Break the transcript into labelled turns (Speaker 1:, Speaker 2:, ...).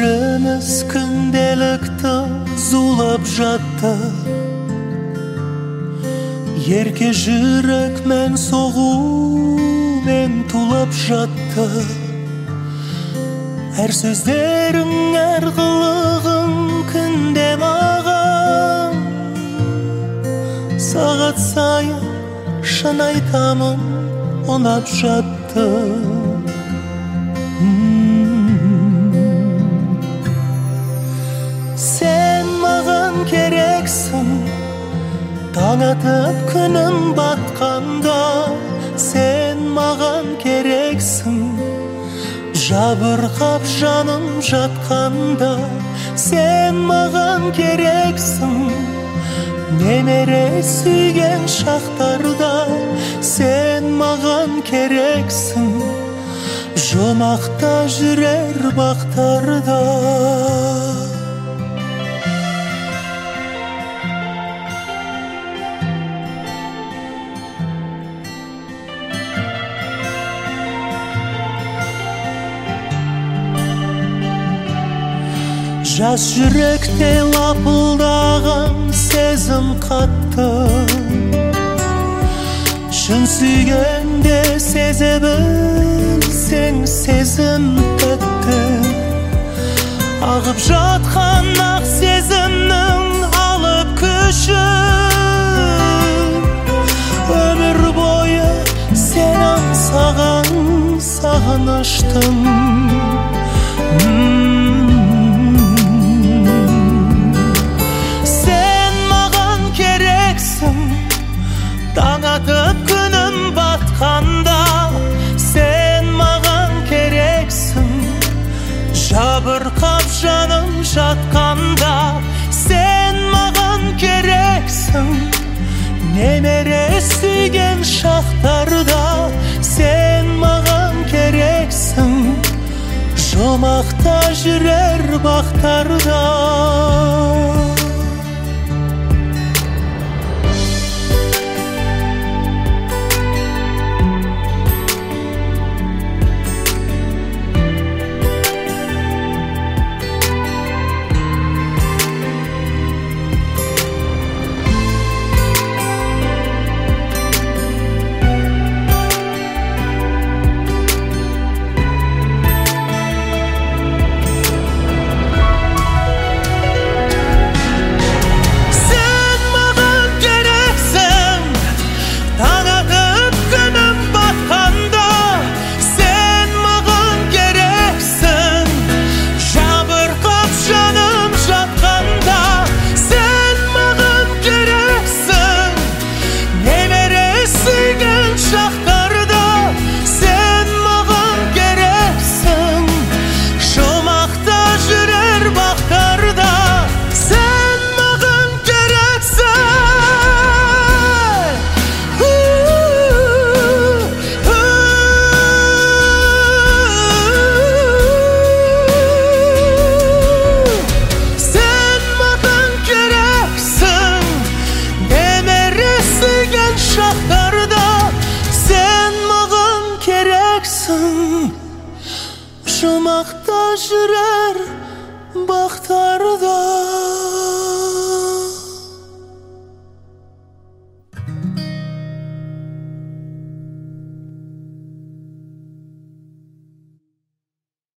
Speaker 1: Өміріміз күнделікті зулап жатты. Ерке жүрек мен соғумен тулап жатты. Әр сөздерің, әр қылығың күнде маған сағат сайын шын айтамын ұнап жатты. Сен маған керексің, таң атып күнім батқанда. Сен маған керексің, жабырқап жаным жатқанда. Сен маған керексің, немере сүйген шақтарда. Сен маған керексің, жұмақта жүрер бақтарда. Жас жүректе лапылдаған сезім қатты. Шын сүйгенде сезе білсең сезім тәтті. Ағып жатқан ақ сезімнің алып күшін. Өмір бойы сен аңсаған сағыныштың. Таң атып күнім батқанда. Сен маған керексің, жабырқап жаным жатқанда. Сен маған керексің, немере сүйген шақтарда. Сен маған керексің, жұмақта жүрер бақтарда. Жұмақта жүрер бақтарда.